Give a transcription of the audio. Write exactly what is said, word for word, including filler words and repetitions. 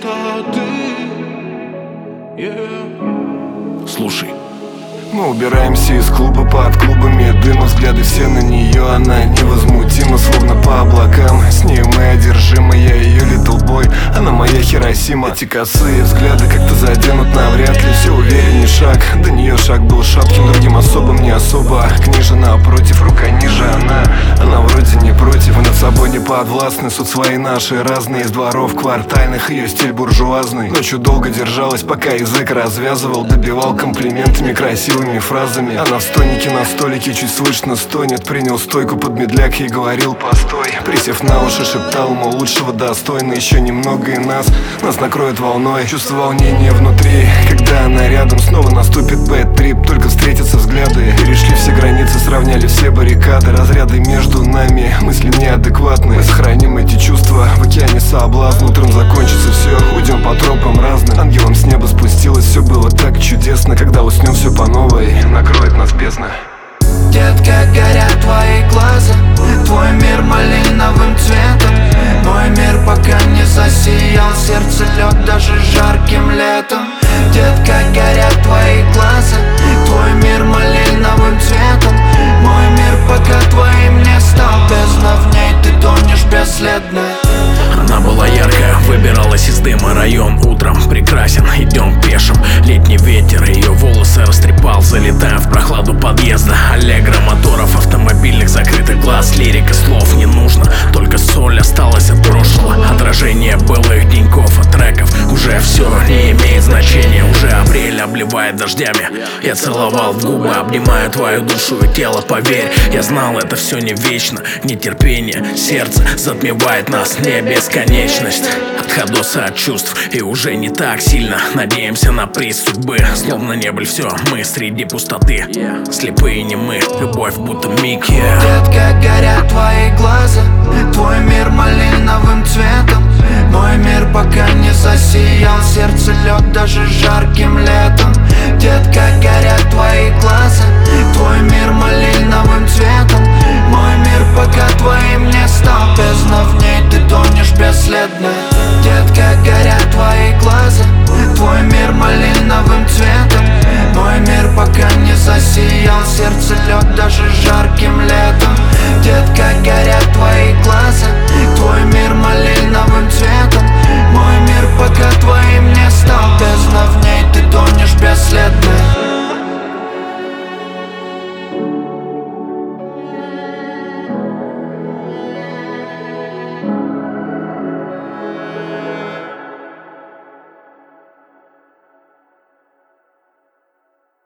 пустоты. Yeah. Слушай. Мы убираемся из клуба под клубами дыма. Взгляды все на нее, она невозмутима, словно по облакам. С ней мы одержимы, я ее little boy, она моя Хиросима. Эти косые взгляды как-то заденут навряд ли. Все уверенней шаг, до нее шаг был шатким, другим особым не особо. Книжа напротив, рука ниже, она Она вроде не против, и над собой не подвластны. Суд свои наши разные, из дворов квартальных, ее стиль буржуазный. Ночью долго держалась, пока язык развязывал, добивал комплиментами красивыми фразами. Она в стонике на столике чуть слышно стонет. Принял стойку под медляк и говорил постой. Присев на уши, шептал, мол, лучшего достойно. Еще немного и нас, нас накроет волной. Чувство волнения внутри, когда она рядом. Снова наступит бэд-трип, только встретятся взгляды. Перешли все границы, сравняли все баррикады. Разряды между нами, мысли неадекватны. Мы сохраним эти чувства в океане соблазн. Утром закончится все, уйдем по тропам разным. Ангелом с неба спустилось, все было так чудесно. Когда уснем, все по новой накроет нас бездна. Детка, горят твои глаза, твой мир малиновым цветом. Мой мир пока не засиял, сердце лед даже жарким летом. Детка, горят твои глаза, твой мир малиновым цветом. Мой мир пока твоим не стал, бездна в ней, ты тонешь бесследно. Она была яркая, выбиралась из дыма. Район утром прекрасен, идем пешим. Летний ветер ее волосы растрепал. Залетаем в прохладу подъезда. Аллегро моторов, автомобильных закрытых глаз. Лирика слов не нужно, только соль осталась от прошлого. Отражение былых деньков и треков. Уже все не имеет значения. Уже апрель обливает дождями. Я целовал в губы, обнимаю твою душу и тело. Поверь, я знал, это все не вечно. Нетерпение, сердце затмевает нас, не бесконечность. От ходоса от чувств и уже не так сильно надеемся на приз судьбы. Словно не были все, мы среди пустоты. Слепые не мы, любовь будто миг. Yeah. Детка, горят твои глаза, твой мир малиновым цветом. Мой мир пока не засиял, сердце лед даже жарким летом.